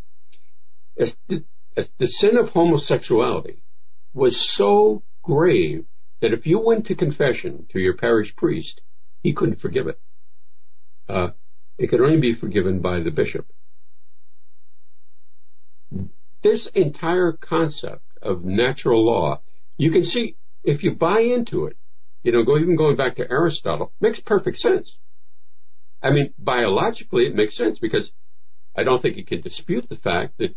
Speaker 4: The sin of homosexuality was so grave that if you went to confession to your parish priest, he couldn't forgive it. It could only be forgiven by the bishop. This entire concept of natural law, you can see, if you buy into it, even going back to Aristotle, makes perfect sense. I mean, biologically it makes sense, because I don't think you can dispute the fact that,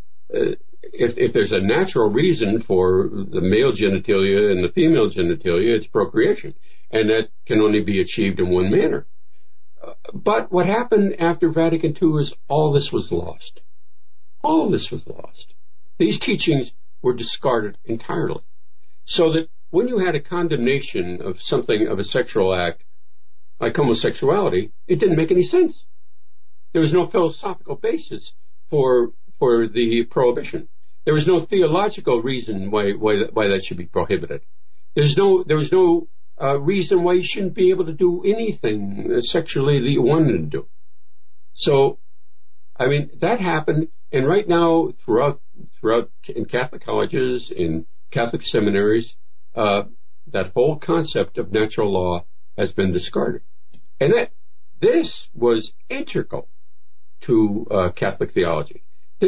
Speaker 4: if there's a natural reason for the male genitalia and the female genitalia, it's procreation. And that can only be achieved in one manner. But what happened after Vatican II is all this was lost. All this was lost. These teachings were discarded entirely. So that when you had a condemnation of something, of a sexual act, like homosexuality, it didn't make any sense. There was no philosophical basis for the prohibition. There was no theological reason why that should be prohibited. There was no reason why you shouldn't be able to do anything sexually that you wanted to do. So, I mean, that happened, and right now, throughout in Catholic colleges, in Catholic seminaries, that whole concept of natural law has been discarded. And this was integral to Catholic theology.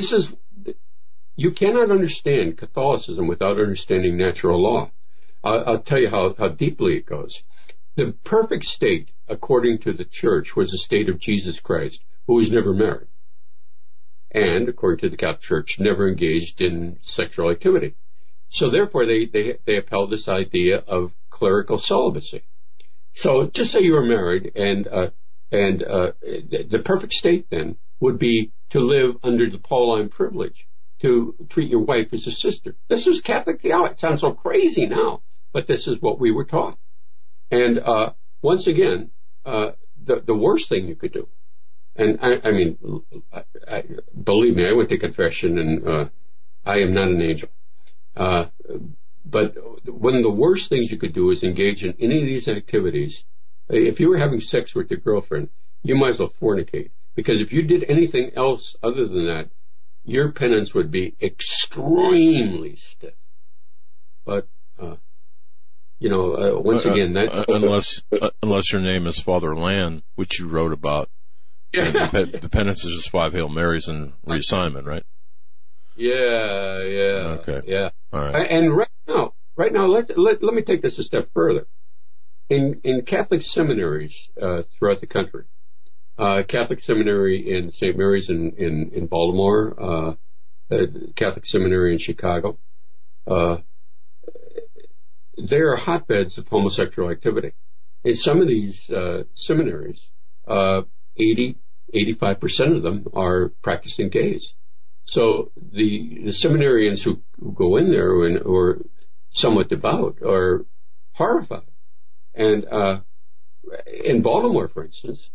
Speaker 4: You cannot understand Catholicism without understanding natural law. I'll tell you how deeply it goes. The perfect state, according to the Church, was the state of Jesus Christ, who was never married. And, according to the Catholic Church, never engaged in sexual activity. So therefore, they upheld this idea of clerical celibacy. So just say you were married, and the perfect state then would be to live under the Pauline privilege, to treat your wife as a sister. This is Catholic theology. It sounds so crazy now, but this is what we were taught. And once again, the worst thing you could do, and I mean, believe me, I went to confession, and I am not an angel. But one of the worst things you could do is engage in any of these activities. If you were having sex with your girlfriend, you might as well fornicate. Because if you did anything else other than that, your penance would be extremely stiff. But, once again,
Speaker 2: unless your name is Father Land, which you wrote about The penance is just 5 Hail Marys and reassignment, right?
Speaker 4: Yeah.
Speaker 2: Okay.
Speaker 4: Yeah.
Speaker 2: All right.
Speaker 4: And right now, let me take this a step further. In Catholic seminaries throughout the country, Catholic seminary in St. Mary's in Baltimore, Catholic seminary in Chicago, they are hotbeds of homosexual activity. In some of these seminaries, 85% of them are practicing gays. So the seminarians who go in there who are somewhat devout are horrified. And in Baltimore, for instance,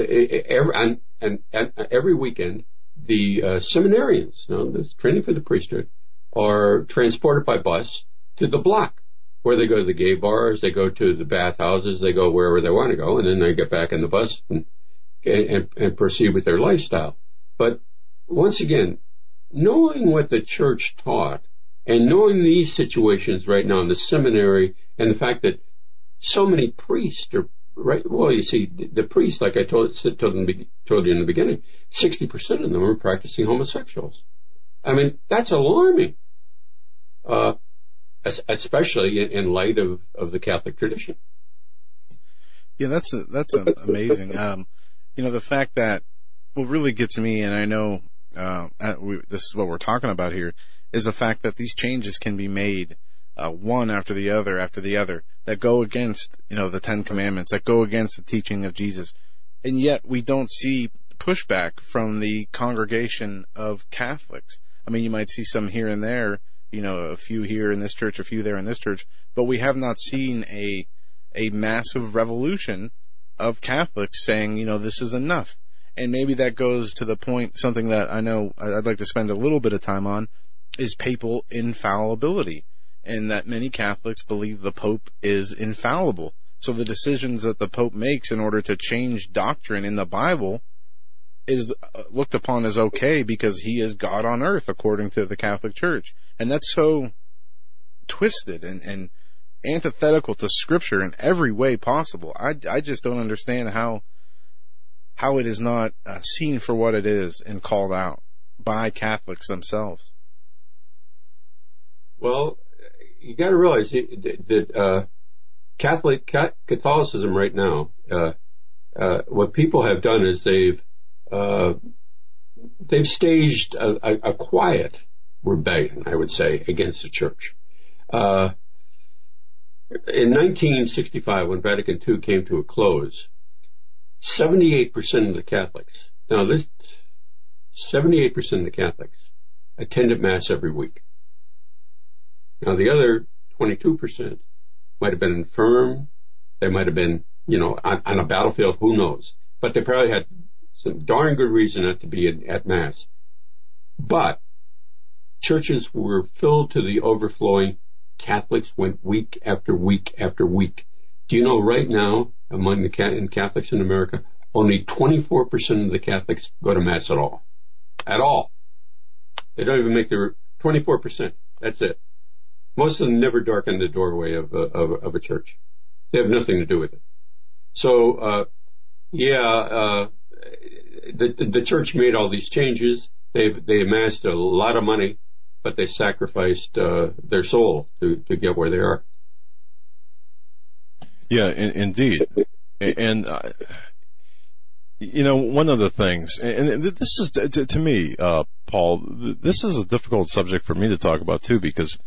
Speaker 4: every weekend, the seminarians, the training for the priesthood, are transported by bus to the block, where they go to the gay bars, they go to the bathhouses, they go wherever they want to go, and then they get back in the bus and proceed with their lifestyle. But once again, knowing what the church taught and knowing these situations right now in the seminary and the fact that so many priests are right. Well, you see, the priests, like I told you in the beginning, 60% of them are practicing homosexuals. I mean, that's alarming, especially in light of the Catholic tradition.
Speaker 3: Yeah, that's amazing. The fact that what really gets me, and I know this is what we're talking about here, is the fact that these changes can be made one after the other, that go against, the Ten Commandments, that go against the teaching of Jesus. And yet we don't see pushback from the congregation of Catholics. I mean, you might see some here and there, a few here in this church, a few there in this church, but we have not seen a massive revolution of Catholics saying, this is enough. And maybe that goes to the point, something that I know I'd like to spend a little bit of time on, is papal infallibility. And that many Catholics believe the Pope is infallible. So the decisions that the Pope makes in order to change doctrine in the Bible is looked upon as okay because he is God on earth, according to the Catholic Church. And that's so twisted and antithetical to Scripture in every way possible. I just don't understand how it is not seen for what it is and called out by Catholics themselves.
Speaker 4: Well, you got to realize that Catholicism right now, what people have done is they've staged a quiet rebellion, I would say, against the Church. In 1965, when Vatican II came to a close, 78% of the Catholics, 78% of the Catholics attended Mass every week. Now, the other 22% might have been infirm. They might have been, on a battlefield. Who knows? But they probably had some darn good reason not to be at Mass. But churches were filled to the overflowing. Catholics went week after week after week. Do you know right now, among the Catholics in America, only 24% of the Catholics go to Mass at all. At all. They don't even make their 24%. That's it. Most of them never darken the doorway of a church. They have nothing to do with it. So, the church made all these changes. They amassed a lot of money, but they sacrificed their soul to get where they are.
Speaker 2: Yeah, indeed. And one of the things, and this is to me, Paul, this is a difficult subject for me to talk about too, because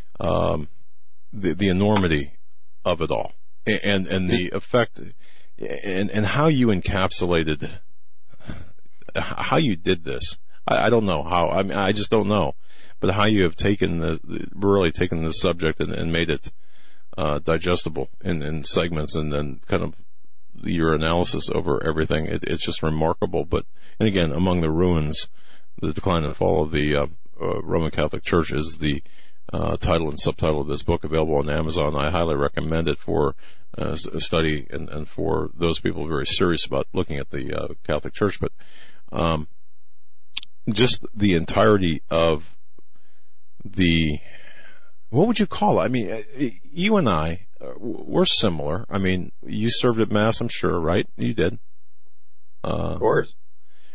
Speaker 2: the enormity of it all, and the effect, and how you encapsulated, how you did this. I don't know how. I mean, I just don't know. But how you have taken the subject and made it digestible in segments, and then kind of your analysis over everything. It's just remarkable. And again, among the ruins, the decline and fall of the Roman Catholic Church is the title and subtitle of this book, available on Amazon. I highly recommend it for a study and for those people very serious about looking at the Catholic Church. But just the entirety of what would you call it? I mean, you and I, we're similar. I mean, you served at Mass, I'm sure, right? You did.
Speaker 4: Of course.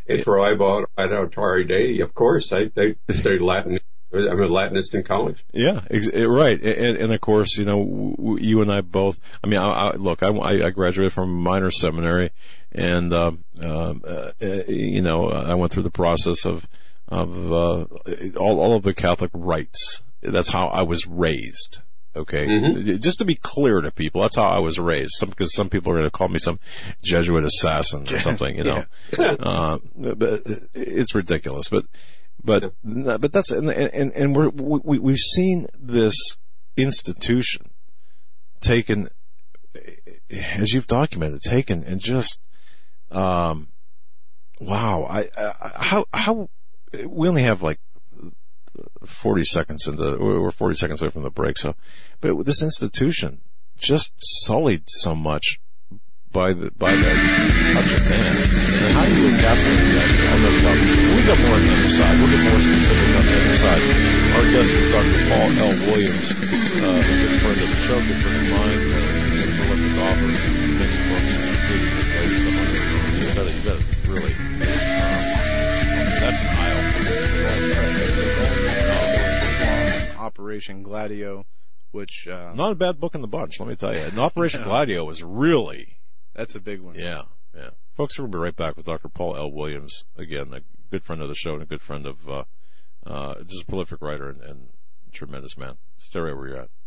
Speaker 4: And for I bought Auditare Dei, of course, I studied Latin. I'm a Latinist in college.
Speaker 2: Yeah, right. And of course, you know, you and I both, I mean, I graduated from a minor seminary, and, you know, I went through the process of all of the Catholic rites. That's how I was raised. Okay. Mm-hmm. Just to be clear to people, that's how I was raised. Because some people are going to call me some Jesuit assassin or something, you know. But it's ridiculous. But that's, and we've seen this institution taken, as you've documented, taken and just, wow. How, we only have like 40 seconds we're 40 seconds away from the break. So, but this institution just sullied so much by that touch of man. And how do you encapsulate that? I'll never talk. We got more on the other side. We'll get more specific on the other side. Our guest is Dr. Paul L. Williams, a good friend of the show, good friend of mine, he's a prolific author, many books, including his latest one. You gotta really, that's an eye-opener.
Speaker 3: Operation Gladio, which
Speaker 2: not a bad book in the bunch, let me tell you. And Operation Gladio was really,
Speaker 3: that's a big one.
Speaker 2: Yeah. Folks, we'll be right back with Dr. Paul L. Williams, again, a good friend of the show and a good friend of, just a prolific writer and tremendous man. Stay right where you're at.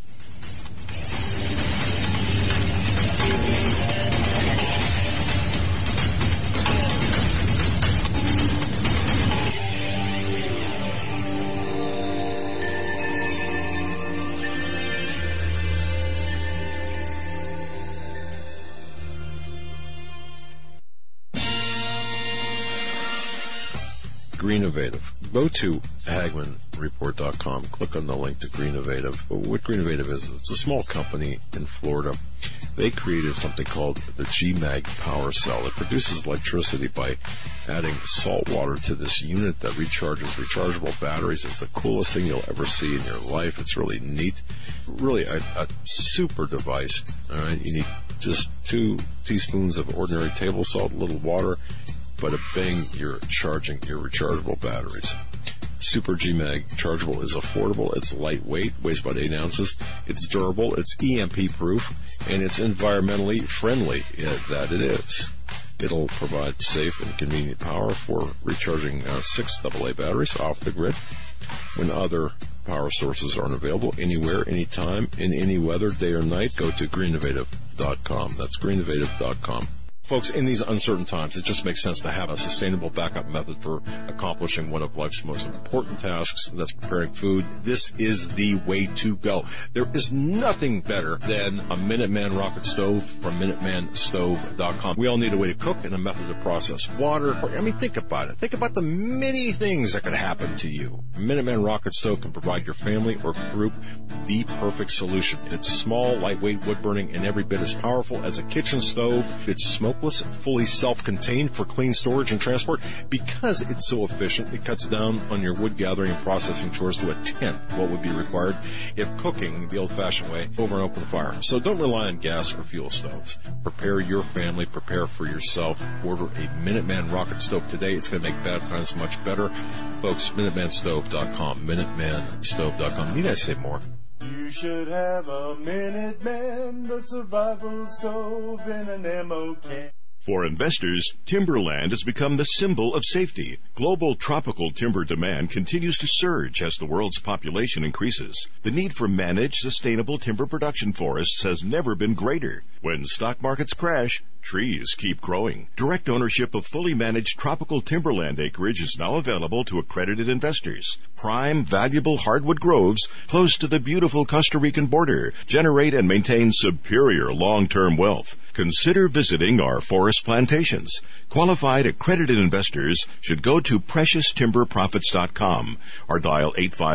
Speaker 2: Greenovative. Go to HagmannReport.com. Click on the link to Greenovative. What Greenovative is, it's a small company in Florida. They created something called the GMAG Power Cell. It produces electricity by adding salt water to this unit that recharges rechargeable batteries. It's the coolest thing you'll ever see in your life. It's really neat. Really a super device. All right, you need just 2 teaspoons of ordinary table salt, a little water. But bang, you're charging your rechargeable batteries. Super GMAG chargeable is affordable, it's lightweight, weighs about 8 ounces, it's durable, it's EMP proof, and it's environmentally friendly, that it is. It'll provide safe and convenient power for recharging 6 AA batteries off the grid when other power sources aren't available, anywhere, anytime, in any weather, day or night. Go to Greenovative.com. That's Greenovative.com. Folks, in these uncertain times, it just makes sense to have a sustainable backup method for accomplishing one of life's most important tasks, and that's preparing food. This is the way to go. There is nothing better than a Minuteman rocket stove from MinutemanStove.com. We all need a way to cook and a method to process water. I mean, think about it. Think about the many things that could happen to you. A Minuteman rocket stove can provide your family or group the perfect solution. It's small, lightweight, wood-burning, and every bit as powerful as a kitchen stove. It's smokeless, fully self-contained for clean storage and transport. Because it's so efficient, it cuts down on your wood gathering and processing chores to a tenth what would be required if cooking the old-fashioned way over an open fire. So don't rely on gas or fuel stoves. Prepare your family, prepare for yourself. Order a Minuteman rocket stove today. It's going to make bad times much better. Folks, MinutemanStove.com, MinutemanStove.com. Need I say more?
Speaker 5: You should have a Minuteman, the survival stove in an ammo can.
Speaker 6: For investors, timberland has become the symbol of safety. Global tropical timber demand continues to surge as the world's population increases. The need for managed, sustainable timber production forests has never been greater. When stock markets crash, trees keep growing. Direct ownership of fully managed tropical timberland acreage is now available to accredited investors. Prime, valuable hardwood groves close to the beautiful Costa Rican border generate and maintain superior long-term wealth. Consider visiting our forest plantations. Qualified accredited investors should go to PreciousTimberProfits.com or dial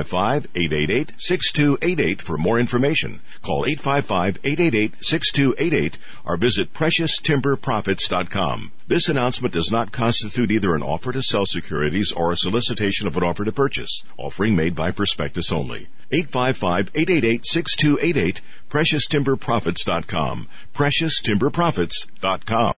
Speaker 6: 855-888-6288 for more information. Call 855-888-6288 or visit PreciousTimberProfits.com. This announcement does not constitute either an offer to sell securities or a solicitation of an offer to purchase. Offering made by prospectus only. 855-888-6288, PreciousTimberProfits.com. PreciousTimberProfits.com.